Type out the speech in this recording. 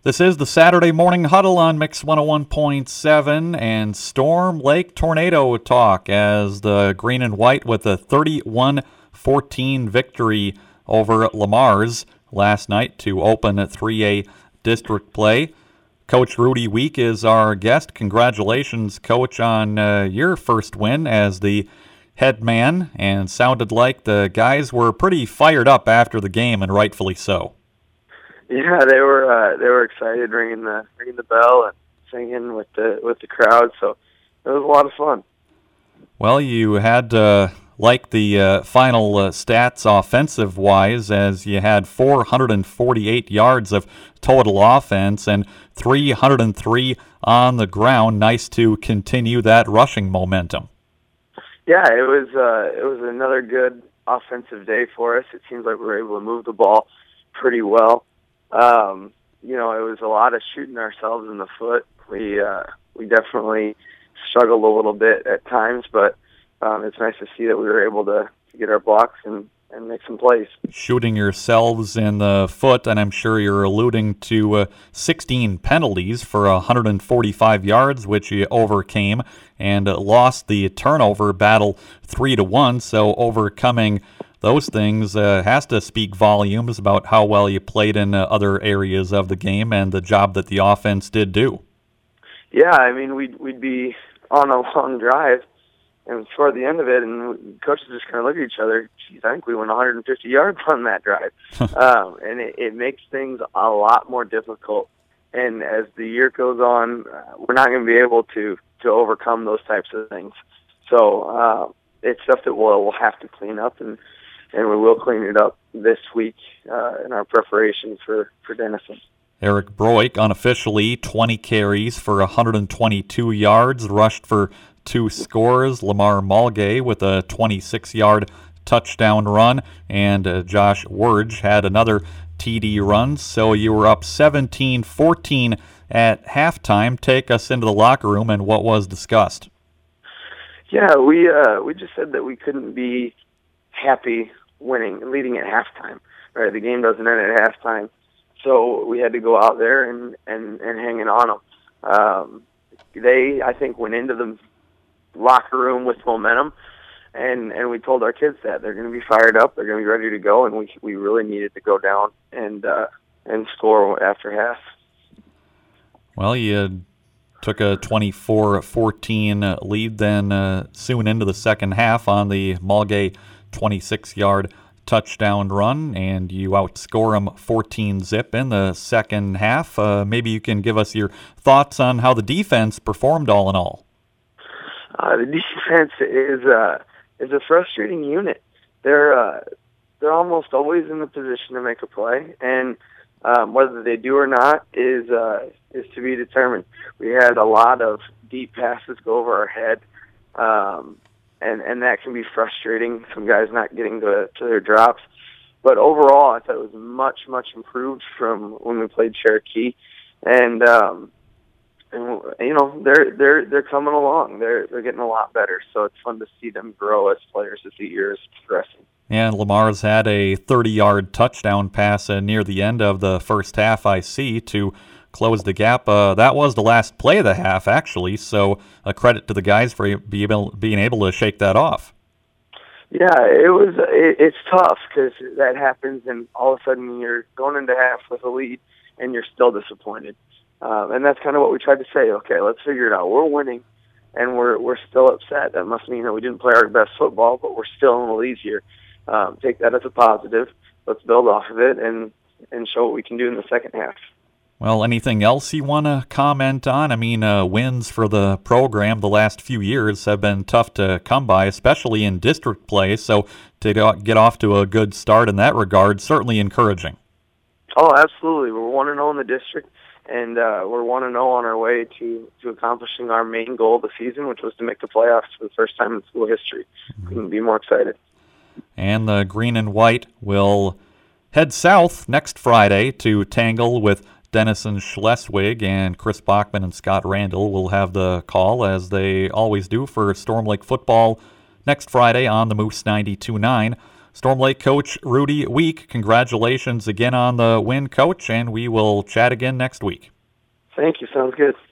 This is the Saturday Morning Huddle on Mix 101.7 and Storm Lake Tornado talk as the Green and White with a 31-14 victory over Lamars last night to open a 3A district play. Coach Rudy Week is our guest. Congratulations, Coach, on your first win as the head man, and sounded like the guys were pretty fired up after the game, and rightfully so. Yeah, they were excited, ringing the bell and singing with the crowd. So it was a lot of fun. Well, you had like the final stats offensive wise, as you had 448 yards of total offense and 303 on the ground. Nice to continue that rushing momentum. Yeah, it was another good offensive day for us. It seems like we were able to move the ball pretty well. It was a lot of shooting ourselves in the foot. We definitely struggled a little bit at times, but it's nice to see that we were able to get our blocks and make some plays. Shooting yourselves in the foot, and I'm sure you're alluding to 16 penalties for 145 yards, which you overcame, and lost the turnover battle 3-1, so overcoming those things has to speak volumes about how well you played in other areas of the game and the job that the offense did do. Yeah, I mean, we'd be on a long drive, and toward the end of it, and coaches just kind of look at each other. Geez, I think we went 150 yards on that drive. And it makes things a lot more difficult. And as the year goes on, we're not going to be able to overcome those types of things. So it's stuff that we'll have to clean up, and we will clean it up this week in our preparation for Denison. Eric Broik, unofficially, 20 carries for 122 yards, rushed for 2 scores. Lamar Mulgay with a 26-yard touchdown run, and Josh Wurge had another TD run. So you were up 17-14 at halftime. Take us into the locker room and what was discussed. Yeah, we just said that we couldn't be happy leading at halftime. Right, the game doesn't end at halftime, so we had to go out there and hang it on them. They, I think, went into the locker room with momentum, and we told our kids that they're going to be fired up, they're going to be ready to go, and we really needed to go down and score after half. Well, you took a 24-14 lead then soon into the second half on the Mulgay 26-yard touchdown run, and you outscore them 14-zip in the second half. Maybe you can give us your thoughts on how the defense performed all in all. The defense is a frustrating unit. They're almost always in the position to make a play, and whether they do or not is to be determined. We had a lot of deep passes go over our head, and that can be frustrating. Some guys not getting to their drops, but overall, I thought it was much improved from when we played Cherokee, and they're coming along. They're getting a lot better, so it's fun to see them grow as players as the year is progressing. And Lamar's had a 30-yard touchdown pass near the end of the first half, I see, to close the gap. That was the last play of the half, actually, so a credit to the guys for being able to shake that off. Yeah, it's tough because that happens, and all of a sudden you're going into half with a lead, and you're still disappointed. And that's kind of what we tried to say. Okay, let's figure it out. We're winning, and we're still upset. That must mean that we didn't play our best football, but we're still in the lead here. Take that as a positive. Let's build off of it and show what we can do in the second half. Well, anything else you want to comment on? I mean, wins for the program the last few years have been tough to come by, especially in district play. So to get off to a good start in that regard, certainly encouraging. Oh, absolutely. We're 1-0 in the district, and we're 1-0 on our way to accomplishing our main goal of the season, which was to make the playoffs for the first time in school history. Couldn't be more excited. And the Green and White will head south next Friday to tangle with Denison Schleswig, and Chris Bachman and Scott Randall will have the call, as they always do, for Storm Lake football next Friday on the Moose 92.9. Storm Lake coach Rudy Week, congratulations again on the win, Coach, and we will chat again next week. Thank you. Sounds good.